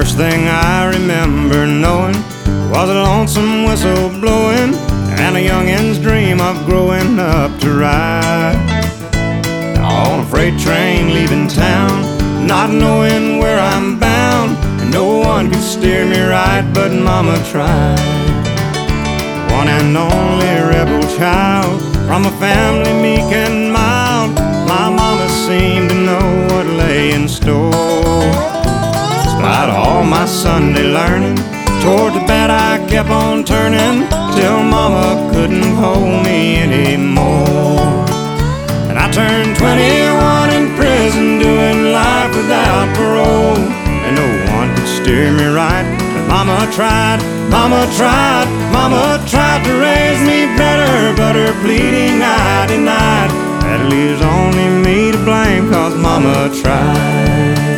First thing I remember knowing was a lonesome whistle blowing and a youngin's dream of growing up to ride on a freight train leaving town, not knowing where I'm bound, and no one could steer me right, but Mama tried. One and only rebel child from a family meek and mild, my mama seemed to know what lay in store. Despite all my Sunday learning, toward the bed I kept on turning till Mama couldn't hold me anymore. And I turned 21 in prison, doing life without parole, and no one could steer me right, but Mama tried, Mama tried, Mama tried to raise me better, but her pleading I denied. That leaves only me to blame, 'cause Mama tried.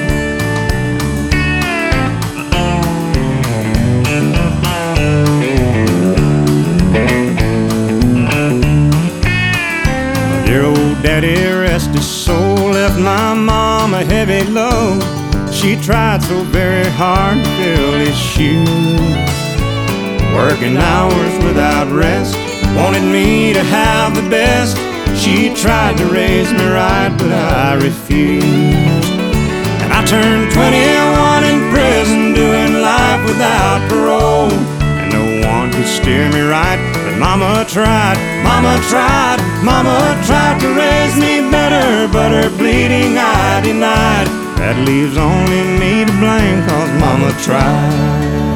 Dear old daddy, rest his soul, left my mom a heavy load. She tried so very hard to fill his shoes, working hours without rest, wanted me to have the best. She tried to raise me right, but I refused. And I turned 21 in prison, doing life without parole, and no one could steer me right, but Mama tried, Mama tried, Mama tried to raise me better, but her bleeding I denied. That leaves only me to blame, 'cause Mama tried.